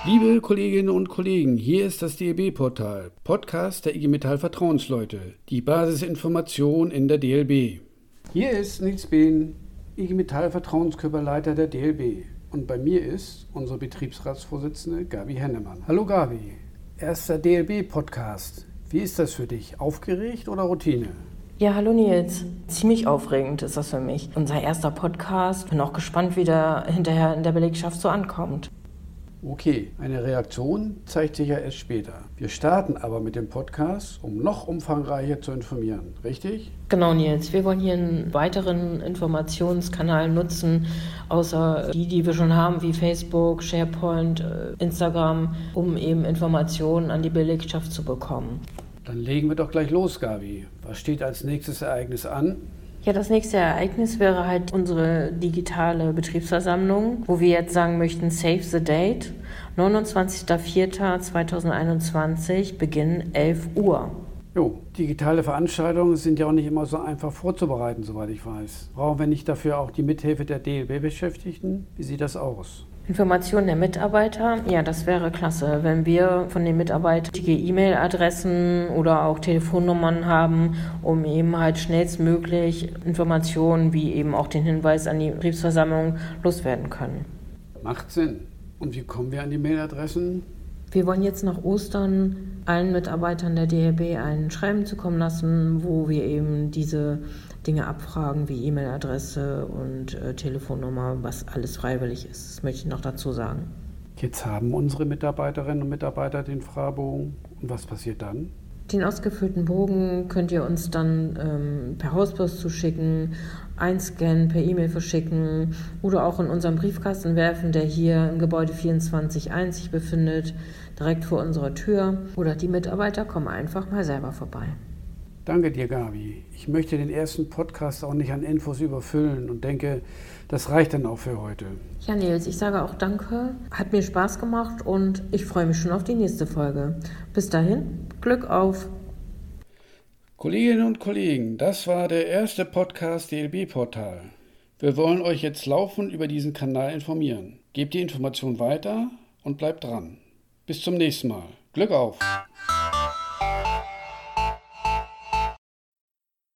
Liebe Kolleginnen und Kollegen, hier ist das DLB-Portal, Podcast der IG Metall Vertrauensleute, die Basisinformation in der DLB. Hier ist Nils Behn, IG Metall Vertrauenskörperleiter der DLB. Und bei mir ist unsere Betriebsratsvorsitzende Gabi Hennemann. Hallo Gabi, erster DLB-Podcast. Wie ist das für dich? Aufgeregt oder Routine? Ja, hallo Nils. Ziemlich aufregend ist das für mich. Unser erster Podcast. Bin auch gespannt, wie der hinterher in der Belegschaft so ankommt. Okay, eine Reaktion zeigt sich ja erst später. Wir starten aber mit dem Podcast, um noch umfangreicher zu informieren, richtig? Genau, Nils. Wir wollen hier einen weiteren Informationskanal nutzen, außer die wir schon haben, wie Facebook, SharePoint, Instagram, um eben Informationen an die Belegschaft zu bekommen. Dann legen wir doch gleich los, Gabi. Was steht als nächstes Ereignis an? Ja, das nächste Ereignis wäre halt unsere digitale Betriebsversammlung, wo wir jetzt sagen möchten, Save the Date, 29.04.2021, Beginn 11 Uhr. Jo, digitale Veranstaltungen sind ja auch nicht immer so einfach vorzubereiten, soweit ich weiß. Brauchen wir nicht dafür auch die Mithilfe der DLB-Beschäftigten? Wie sieht das aus? Informationen der Mitarbeiter, ja, das wäre klasse, wenn wir von den Mitarbeitern E-Mail-Adressen oder auch Telefonnummern haben, um eben halt schnellstmöglich Informationen wie eben auch den Hinweis an die Betriebsversammlung loswerden können. Macht Sinn. Und wie kommen wir an die Mailadressen? Wir wollen jetzt nach Ostern allen Mitarbeitern der DLB ein Schreiben zukommen lassen, wo wir eben diese Dinge abfragen, wie E-Mail-Adresse und Telefonnummer, was alles freiwillig ist. Das möchte ich noch dazu sagen. Jetzt haben unsere Mitarbeiterinnen und Mitarbeiter den Fragebogen. Und was passiert dann? Den ausgefüllten Bogen könnt ihr uns dann per Hauspost zuschicken, einscannen, per E-Mail verschicken oder auch in unseren Briefkasten werfen, der hier im Gebäude 24.1 sich befindet, direkt vor unserer Tür. Oder die Mitarbeiter kommen einfach mal selber vorbei. Danke dir, Gabi. Ich möchte den ersten Podcast auch nicht an Infos überfüllen und denke, das reicht dann auch für heute. Ja, Nils, ich sage auch danke. Hat mir Spaß gemacht und ich freue mich schon auf die nächste Folge. Bis dahin, Glück auf! Kolleginnen und Kollegen, das war der erste Podcast DLB-Portal. Wir wollen euch jetzt laufend über diesen Kanal informieren. Gebt die Information weiter und bleibt dran. Bis zum nächsten Mal. Glück auf!